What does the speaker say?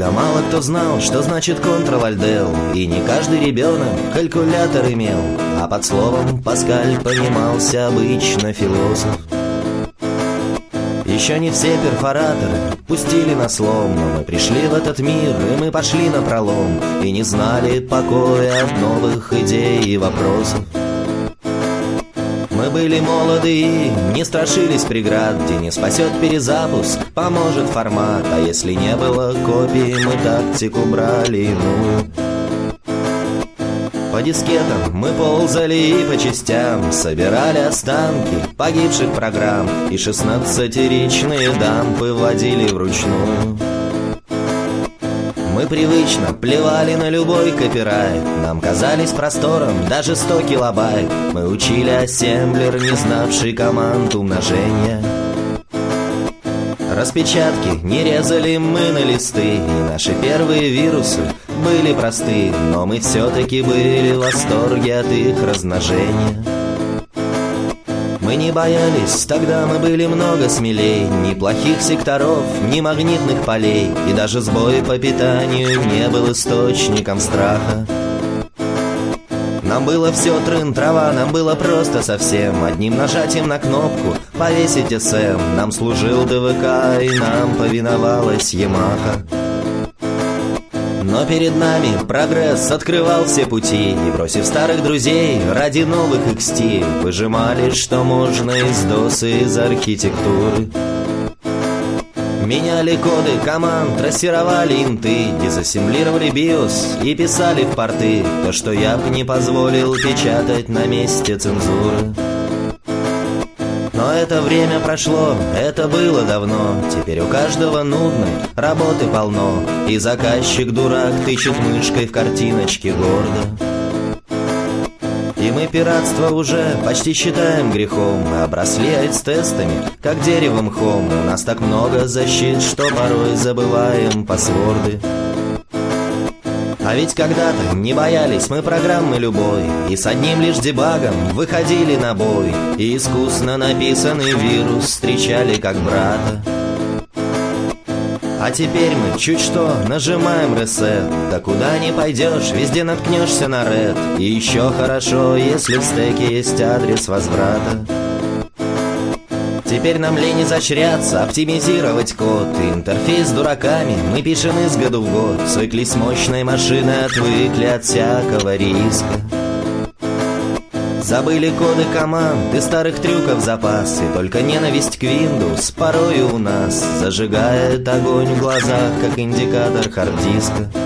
Тогда мало кто знал, что значит Ctrl-Alt-Del, и не каждый ребенок калькулятор имел, а под словом Паскаль понимался обычно философ. Еще не все перфораторы пустили на слом, но мы пришли в этот мир, и мы пошли напролом, и не знали покоя от новых идей и вопросов. Мы были молоды и не страшились преград, где не спасет перезапуск, поможет формат, а если не было копий, мы тактику брали иную. По дискетам мы ползали и по частям собирали останки погибших программ, и 16-ричные дампы вводили вручную. Мы привычно плевали на любой копирайт, нам казались простором даже 100 килобайт. Мы учили ассемблер, не знавший команд умножения. Распечатки не резали мы на листы, и наши первые вирусы были просты, но мы все-таки были в восторге от их размножения. Мы не боялись, тогда мы были много смелей, ни плохих секторов, ни магнитных полей, и даже сбой по питанию не был источником страха. Нам было все трын-трава, нам было просто совсем. Одним нажатием на кнопку повесить СМ. Нам служил ДВК, и нам повиновалась Ямаха. Но перед нами прогресс открывал все пути, и, бросив старых друзей, ради новых XT выжимали, что можно из DOS и из архитектуры. Меняли коды команд, трассировали инты, дезассемблировали BIOS и писали в порты то, что я бы не позволил печатать на месте цензуры. Но это время прошло, это было давно. Теперь у каждого нудной работы полно, и заказчик-дурак тычет мышкой в картиночки гордо. И мы пиратство уже почти считаем грехом. Мы обросли айс-тестами, как деревом мхом. У нас так много защит, что порой забываем пасворды. А ведь когда-то не боялись мы программы любой, и с одним лишь дебагом выходили на бой, и искусно написанный вирус встречали как брата. А теперь мы чуть что нажимаем ресет, да куда ни пойдешь, везде наткнешься на ред. И еще хорошо, если в стеке есть адрес возврата. Теперь нам лень изощряться, оптимизировать код. Интерфейс с дураками мы пишем из года в год. Свыклись с мощной машиной, отвыкли от всякого риска. Забыли коды команд и старых трюков запас, и только ненависть к Windows порою у нас зажигает огонь в глазах, как индикатор хард-диска.